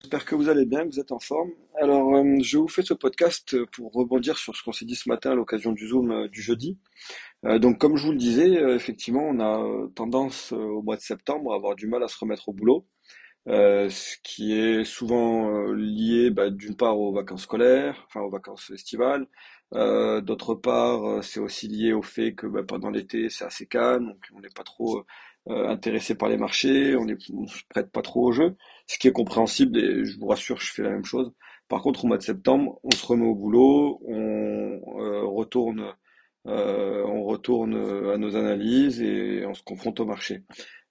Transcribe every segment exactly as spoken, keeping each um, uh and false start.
j'espère que vous allez bien, que vous êtes en forme. Alors, euh, je vous fais ce podcast pour rebondir sur ce qu'on s'est dit ce matin à l'occasion du Zoom euh, du jeudi. Euh, donc, comme je vous le disais, euh, effectivement, on a euh, tendance euh, au mois de septembre à avoir du mal à se remettre au boulot, euh, ce qui est souvent euh, lié bah, d'une part aux vacances scolaires, enfin aux vacances estivales. Euh, d'autre part, euh, c'est aussi lié au fait que bah, pendant l'été, c'est assez calme, donc on n'est pas trop euh, intéressé par les marchés, on ne se prête pas trop au jeu, ce qui est compréhensible et je vous rassure, je fais la même chose. Par contre, au mois de septembre, on se remet au boulot, on euh, retourne, euh, on retourne à nos analyses et on se confronte au marché.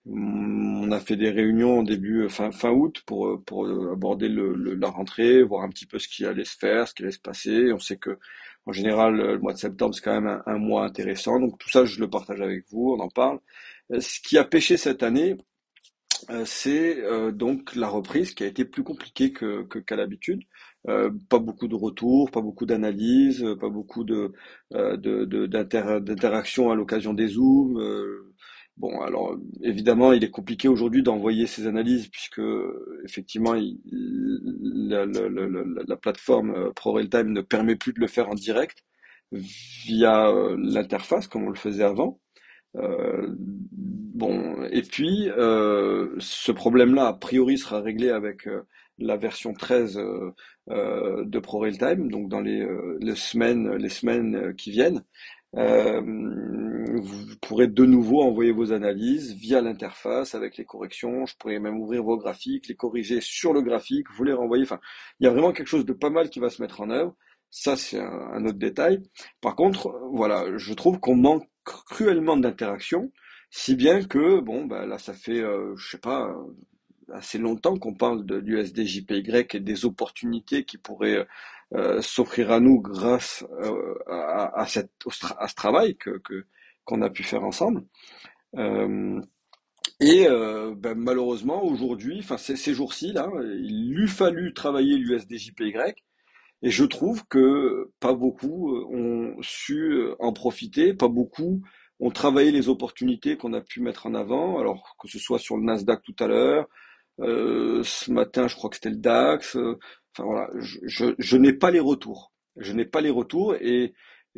On a fait des réunions en début euh, fin, fin août pour, euh, pour euh, aborder le, le- la rentrée, voir un petit peu ce qui allait se faire, ce qui allait se passer. On sait que en général euh, le mois de septembre c'est quand même un, un mois intéressant. Donc tout ça je le partage avec vous, on en parle. Euh, Ce qui a pêché cette année, euh, c'est euh, donc la reprise qui a été plus compliquée que, que- qu'à l'habitude. Euh, pas beaucoup de retours, pas beaucoup d'analyses, euh, pas beaucoup de, euh, de, de- d'inter- d'interactions à l'occasion des Zooms. euh. Bon, alors évidemment, il est compliqué aujourd'hui d'envoyer ces analyses puisque effectivement, il- la, la- la- la- la plateforme euh, ProRealTime ne permet plus de le faire en direct via euh, l'interface comme on le faisait avant. Euh, bon, et puis euh, ce problème-là, a priori, sera réglé avec euh, la version treize euh, euh, de ProRealTime, donc dans les, euh, les semaines, les semaines euh, qui viennent. Euh, vous pourrez de nouveau envoyer vos analyses via l'interface avec les corrections. Je pourrais même ouvrir vos graphiques, les corriger sur le graphique, vous les renvoyer. Enfin, il y a vraiment quelque chose de pas mal qui va se mettre en œuvre. Ça, c'est un, un autre détail. Par contre, voilà, je trouve qu'on manque cruellement d'interaction, si bien que, bon, bah, là, ça fait, euh, je sais pas, assez longtemps qu'on parle de l'U S D J P Y et des opportunités qui pourraient euh, s'offrir à nous grâce euh, à, à, cette, à ce travail que, que, qu'on a pu faire ensemble. Euh, et euh, ben, malheureusement, aujourd'hui, enfin ces, ces jours-ci, là, il lui fallu travailler l'U S D J P Y et je trouve que pas beaucoup euh, ont su euh, en profiter, pas beaucoup ont travaillé les opportunités qu'on a pu mettre en avant, alors que ce soit sur le Nasdaq tout à l'heure, euh, ce matin, je crois que c'était le DAX. euh, Enfin voilà, je, je, je n'ai pas les retours. Je n'ai pas les retours et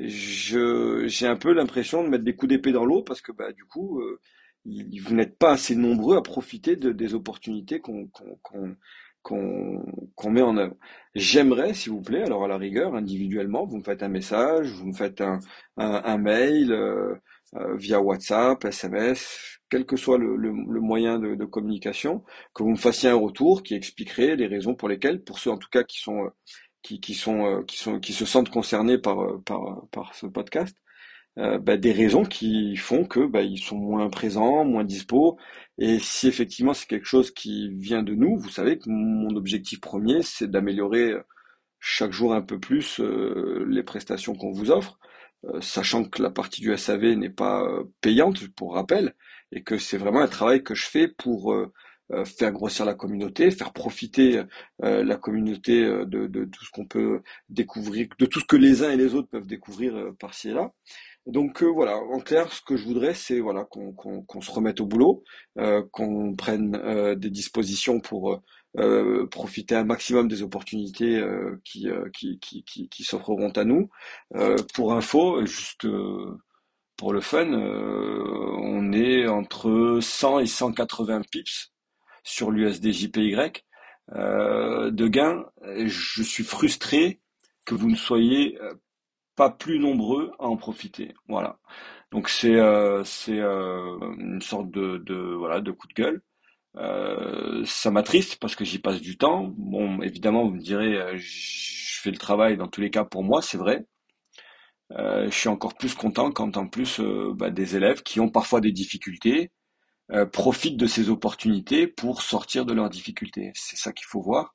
je j'ai un peu l'impression de mettre des coups d'épée dans l'eau parce que bah du coup, euh, il- vous n'êtes pas assez nombreux à profiter de, des opportunités qu'on qu'on qu'on qu'on qu'on met en œuvre. J'aimerais, s'il vous plaît, alors à la rigueur, individuellement, vous me faites un message, vous me faites un un, un mail. euh, euh, via WhatsApp, S M S, quel que soit le, le- le moyen de, de communication, que vous me fassiez un retour qui expliquerait les raisons pour lesquelles, pour ceux en tout cas qui sont euh, qui, qui sont euh, qui sont qui se sentent concernés par euh, par par ce podcast, euh, bah, des raisons qui font que bah, ils sont moins présents, moins dispo. Et si effectivement c'est quelque chose qui vient de nous, vous savez que mon objectif premier, c'est d'améliorer euh, chaque jour un peu plus euh, les prestations qu'on vous offre, euh, sachant que la partie du S A V n'est pas euh, payante, pour rappel, et que c'est vraiment un travail que je fais pour euh, euh, faire grossir la communauté, faire profiter euh, la communauté euh, de, de tout ce qu'on peut découvrir, de tout ce que les uns et les autres peuvent découvrir euh, par-ci et là. Donc euh, voilà, en clair, ce que je voudrais, c'est voilà qu'on qu'on qu'on se remette au boulot, euh, qu'on prenne euh, des dispositions pour euh, euh, profiter un maximum des opportunités euh, qui, euh, qui qui qui qui s'offreront à nous. Euh, pour info, juste euh, pour le fun, euh, on est entre cent et cent quatre-vingts pips sur l'U S D J P Y euh, de gain. Je suis frustré que vous ne soyez euh, pas plus nombreux à en profiter. Voilà. Donc c'est euh, c'est euh, une sorte de, de voilà de coup de gueule. Euh, ça m'attriste parce que j'y passe du temps. Bon, évidemment, vous me direz, euh, je fais le travail dans tous les cas pour moi, c'est vrai. Euh, je suis encore plus content quand en plus euh, bah, des élèves qui ont parfois des difficultés euh, profitent de ces opportunités pour sortir de leurs difficultés. C'est ça qu'il faut voir.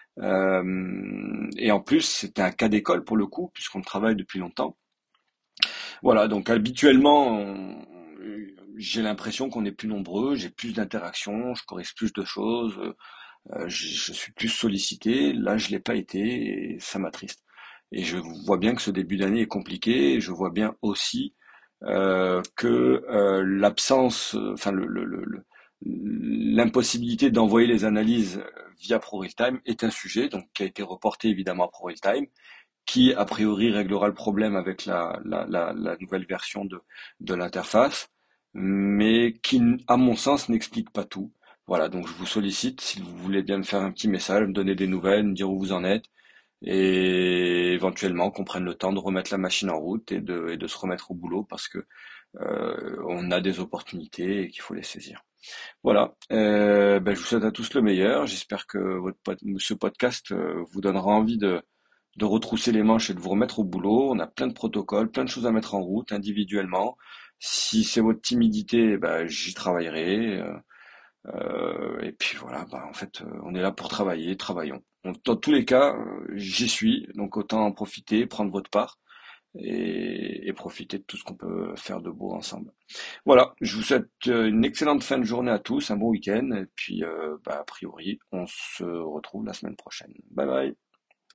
Euh, et en plus, c'est un cas d'école pour le coup, puisqu'on travaille depuis longtemps. Voilà, donc habituellement, on- j'ai l'impression qu'on est plus nombreux, j'ai plus d'interactions, je corrige plus de choses, euh, je, je suis plus sollicité. Là, je l'ai pas été et ça m'attriste. Et je vois bien que ce début d'année est compliqué. Et je vois bien aussi euh, que euh, l'absence, euh, enfin le, le, le, le- L'impossibilité d'envoyer les analyses via ProRealTime est un sujet donc qui a été reporté évidemment à ProRealTime, qui a priori réglera le problème avec la, la, la, la nouvelle version de, de l'interface, mais qui, à mon sens, n'explique pas tout. Voilà, donc je vous sollicite, si vous voulez bien me faire un petit message, me donner des nouvelles, me dire où vous en êtes, et éventuellement qu'on prenne le temps de remettre la machine en route et de, et de se remettre au boulot parce que euh, on a des opportunités et qu'il faut les saisir. Voilà, euh, ben, je vous souhaite à tous le meilleur. J'espère que votre pod- ce podcast euh, vous donnera envie de, de retrousser les manches et de vous remettre au boulot. On a plein de protocoles, plein de choses à mettre en route individuellement. Si c'est votre timidité, ben, j'y travaillerai. euh, euh, et puis voilà, ben, en fait, euh, on est là pour travailler, travaillons. Donc, dans tous les cas, euh, j'y suis, donc autant en profiter, prendre votre part et, et profiter de tout ce qu'on peut faire de beau ensemble. Voilà, je vous souhaite euh, une excellente fin de journée à tous, un bon week-end, et puis euh, bah, a priori, on se retrouve la semaine prochaine. Bye bye.